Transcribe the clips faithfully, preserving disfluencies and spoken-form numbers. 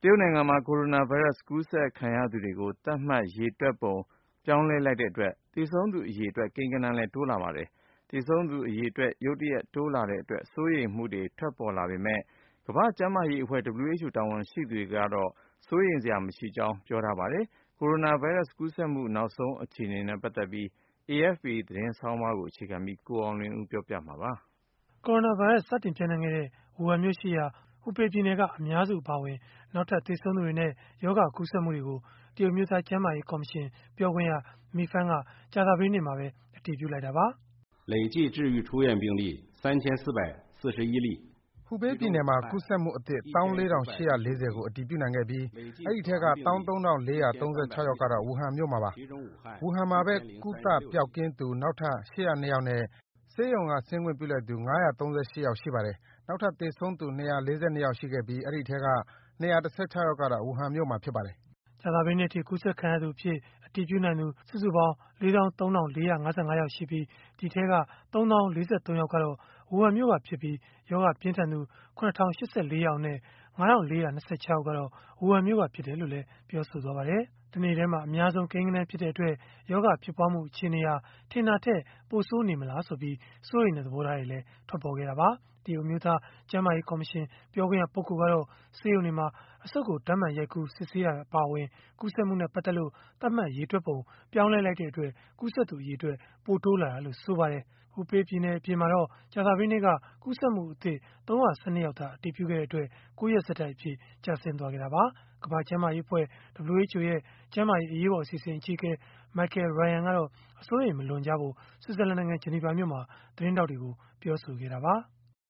တရုတ်နိုင်ငံမှာ ကိုရိုနာဗိုင်းရပ်စ်ကူးစက်ခံရသူတွေကို သတ်မှတ်ရေတွက်ပုံ ပြောင်းလဲလိုက်တဲ့အတွက် သေဆုံးသူအရေအတွက် ကိန်းဂဏန်းလည်း တိုးလာပါတယ်။ သေဆုံးသူအရေအတွက် ရုတ်တရက် တိုးလာတဲ့အတွက် စိုးရိမ်မှုတွေ ထွက်ပေါ်လာပေမဲ့ ကမ္ဘာ့ကျန်းမာရေးအဖွဲ့ W H O တာဝန်ရှိသူတွေကတော့ စိုးရိမ်စရာမရှိကြောင်း ပြောထားပါတယ်။ ကိုရိုနာဗိုင်းရပ်စ် ကူးစက်မှု နောက်ဆုံးအခြေအနေနဲ့ ပတ်သက်ပြီး A F P သတင်းဆောင်းပါးကို အခြေခံပြီး ကိုအောင်လွင်ဦး ပြောပြမှာပါ။ ကိုရိုနာဗိုင်းရပ်စ် စတင်ပျံ့နှံ့ခဲ့တဲ့ ဝူဟန်မြို့ရှိရာ ဟူပေပြည်နယ်က အများစု အပါအဝင် နောက်ထပ် သေဆုံးသူတွေနဲ့ ရောဂါကူးစက်မှုတွေကို တရုတ်အမျိုးသား ကျန်းမာရေး ကော်မရှင် ပြောခွင့်ရ Mi Feng က ကြာသပတေးနေ့မှာပဲ အတည်ပြုလိုက်တာပါ။ “累计治愈出院病例 三千四百四十一例။” ဟူပေပြည်နယ်မှာ ကူးစက်မှုအသစ် ၁၄,၈၄၀ ကို အတည်ပြုနိုင်ခဲ့ပြီး၊ အဲဒီထဲက ၁၃,၄၃၆ ယောက်ကတော့ ဝူဟန်မြို့မှာပါ။ ဝူဟန်မှာပဲ ကုသပျောက်ကင်းသူ နောက်ထပ် ၈၀၂ ယောက်နဲ့ ဆေးရုံက ဆင်းခွင့်ပြုလိုက်သူ ၅၃၈ ယောက် ရှိပါတယ်။ နောက်ထပ် သေဆုံးသူ ၂၄၂ ယောက် ရှိခဲ့ပြီး အဲဒီထဲက ၂၁၆ ယောက်ကတော့ ဝူဟန်မြို့မှာ ဖြစ်ပါတယ်။” ကြာသပတေးနေ့အထိ ကူးစက်ခံရသူအဖြစ် အတည်ပြုနိုင်သူ စုစုပေါင်း ၄၃,၄၅၅ ယောက်ရှိပြီး၊ ဒီအထဲက ၃၀,၀၄၃ ယောက်ကတော့ ဝူဟန်မြို့ကဖြစ်ပြီး၊ ရောဂါပြင်းထန်သူ ၇,၀၈၄ ယောက်အနက် ၅,၄၂၆ ယောက်ကတော့ ဝူဟန်မြို့က ဖြစ်တယ်လို့လည်း ပြောပါတယ်။ တနေ့တည်းမှာ အများဆုံး ကိန်းဂဏန်းဖြစ်တဲ့အတွက် ရောဂါဖြစ်ပွားမှု အခြေအနေဟာ ထင်တာထက် ပိုဆိုးနေမလားဆိုပြီး စိုးရိမ်တဲ့ သဘောထားတွေလည်း ထွက်ပေါ်ခဲ့တာပါ။ တရုတ်အမျိုးသား ကျန်းမာရေး ကော်မရှင် ပြောခွင့်ရပုဂ္ဂိုလ်ကတော့ ဆေးရုံတွေမှာ အဆုတ်ကို ဓာတ်မှန်ရိုက်ကူး စစ်ဆေးတာ အပါအဝင် ကူးစက်မှုနဲ့ ပတ်သက်လို့ သတ်မှတ်ရေတွက်ပုံ ပြောင်းလဲလိုက်တဲ့အတွက် ကူးစက်သူအရေအတွက် ပိုတိုးလာတာလို့ ဆိုပါတယ်။ ဟူပေပြည်နယ် အပြင်မှာတော့ ကြာသပတေးနေ့က ကူးစက်မှုအသစ် ၃၁၂ ယောက်သာ အတည်ပြုခဲ့တဲ့အတွက် ၉ ရက်ဆက်တိုက်အဖြစ် ကျဆင်းသွားခဲ့တာပါ။ ကမ္ဘာ့ကျန်းမာရေးအဖွဲ့ W H O ရဲ့ ကျန်းမာရေး အရေးပေါ် အစီအစဉ် အကြီးအကဲ Michael Ryan ကတော့ အစိုးရိမ်မလွန်ကြဖို့ ဆွစ်ဇာလန်နိုင်ငံ ဂျနီဗာမြို့မှာ သတင်းထောက်တွေကို ပြောဆိုခဲ့တာပါ။ “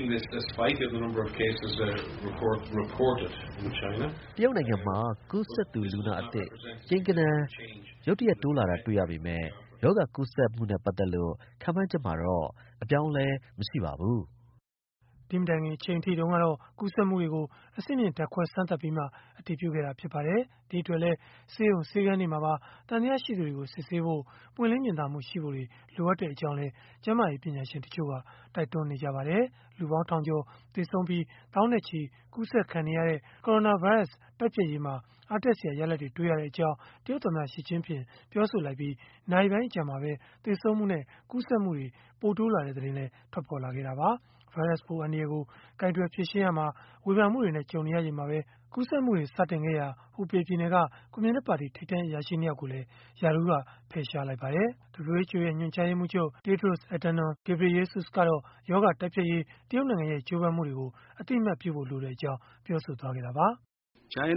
တရုတ်နိုင်ငံမှာ ကူးစက်သူ လူနာအသစ် ကိန်းဂဏန်း ရုတ်တရက် တိုးလာတာ တွေ့ရပေမဲ့ ရောဂါကူးစက်မှုနဲ့ ပတ်သက်လို့ ခန့်မှန်းချက်မှာတော့ အပြောင်းအလဲ မရှိပါဘူး။” ဒီမတိုင်ခင် အချိန်အထိတုန်းကတော့ ကူးစက်မှုတွေကို အဆင့်မြင့် ဓာတ်ခွဲစမ်းသပ်ပြီးမှ အတည်ပြုခဲ့တာ ဖြစ်ပါတယ်။ ဒီအတွက်လည်း ဆေးရုံဆေးခန်းတွေမှာပါ သံသယရှိသူတွေကို စစ်ဆေးဖို့ ပွင့်လင်းမြင်သာမှုရှိဖို့ လိုအပ်ကြောင်းလည်း ကျန်းမာရေး ပညာရှင်တချို့က တိုက်တွန်းနေကြပါတယ်။ လူပေါင်းထောင်ကျော် သေဆုံးပြီး သောင်းနဲ့ချီ ကူးစက်ခံနေရတဲ့ ကိုရိုနာဗိုင်းရပ်စ် တိုက်ဖျက်ရေးမှာ အားတက်စရာ ရလဒ်တွေ တွေ့ရကြောင်း တရုတ်သမ္မတ Xi Jinping ပြောဆိုလိုက်ပြီး နာရီပိုင်းအကြာမှာပဲ သေဆုံးမှုနဲ့ ကူးစက်မှုတွေ ပိုတိုးလာတဲ့ သတင်းလည်း ထွက်ပေါ်လာခဲ့တာပါ။ ဗိုင်းရပ်စ်ပိုး အန္တရာယ်ကို ကိုင်တွယ်ဖြေရှင်းရာမှာ ဝေဖန်မှုတွေနဲ့ ကြုံနေရချိန်မှာပဲ ကူးစက်မှုတွေ စတင်ခဲ့ရာ ဟူပေပြည်နယ်က ကွန်မြူနစ်ပါတီ ထိပ်တန်းအရာရှိ ၂ ယောက်ကိုလည်း ရာထူးက ဖယ်ရှားလိုက်ပါတယ်။ W H O ရဲ့ ညွှန်ကြားရေးမှူးချုပ် Tedros Adhanom Ghebreyesus ကတော့ ရောဂါတိုက်ဖျက်ရေး တရုတ်နိုင်ငံရဲ့ ကြိုးပမ်းမှုတွေကို အသိအမှတ်ပြုဖို့ လိုကြောင်း ပြောဆိုခဲ့တာပါ။ “တရုတ်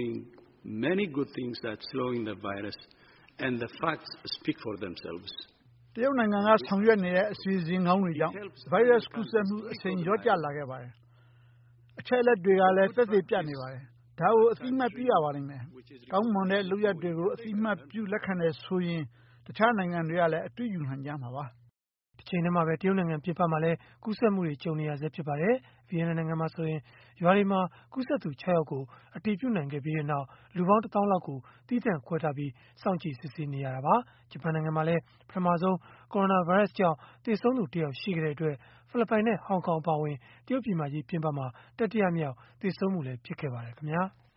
နိုင်ငံက ဆောင်ရွက်နေတဲ့ အစီအစဉ်ကောင်းတွေကြောင့် ဗိုင်းရပ်စ်ကူးစက်မှု အရှိန်လျော့ကျလာခဲ့ပါတယ်။ အချက်အလက်တွေကလည်း သက်သေပြနေပါတယ်။ ဒါကို အသိအမှတ်ပြုရပါမယ်။ ကောင်းမွန်တဲ့ လုပ်ရပ်တွေကို အသိအမှတ်ပြု လက်ခံတယ်ဆိုရင် တခြားနိုင်ငံတွေကလည်း အတုယူနိုင်ကြမှာပါ။” တချိန်တည်းမှာပဲ တရုတ်နိုင်ငံ ပြင်ပမှာလည်း ကူးစက်မှုတွေ ကြုံနေရဆဲ ဖြစ်ပါတယ်။ ဗီယက်နမ်နိုင်ငံမှာဆိုရင် ရွာတွေမှာ ကူးစက်သူ ၆ ယောက်ကို အတည်ပြုနိုင်ခဲ့ပြီးနောက် လူပေါင်း တသောင်းလောက်ကို သီးသန့်ခွဲထားပြီး စောင့်ကြည့်စစ်ဆေးနေရတာပါ။ ဂျပန်နိုင်ငံမှာလည်း ပထမဆုံး ကိုရိုနာဗိုင်းရပ်စ်ကြောင့် သေဆုံးသူ တယောက် ရှိခဲ့တဲ့အတွက် ဖိလစ်ပိုင်နဲ့ ဟောင်ကောင် အပါအဝင် တရုတ်ပြည်မကြီး ပြင်ပမှာ တတိယမြောက် သေဆုံးမှုလည်း ဖြစ်ခဲ့ပါတယ်ခင်ဗျာ။